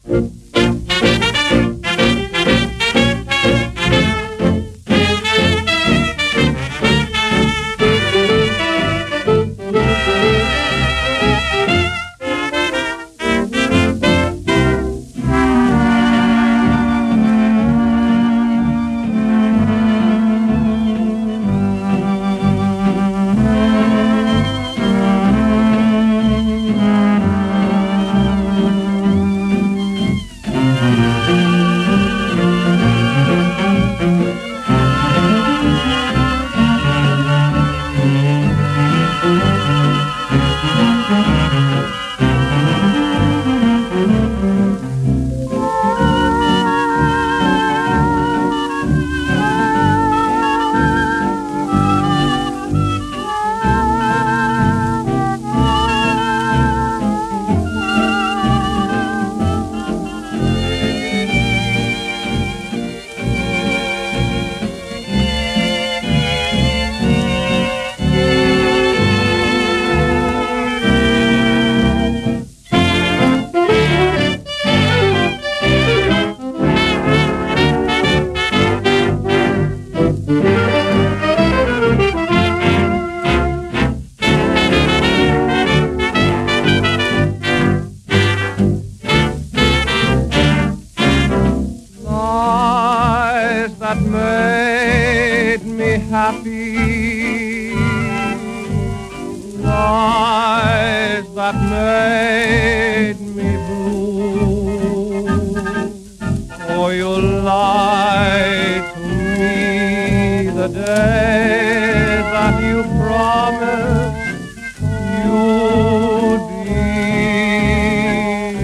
That made me happy, lies that made me blue. Oh, you lied to me the day that you promised you'd be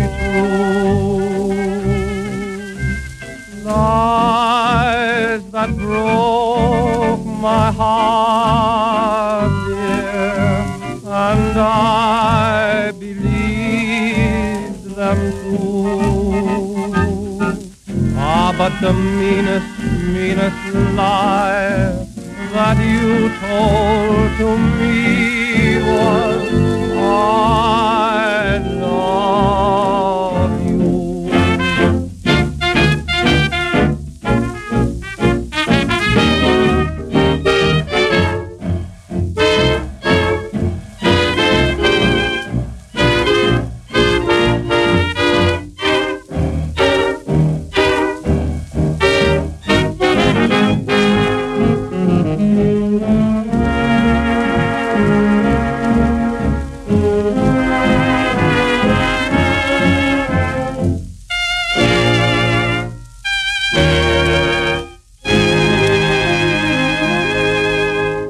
true. Lies that broke my heart, dear, and I believed them too. Ah, but the meanest lie that you told to me was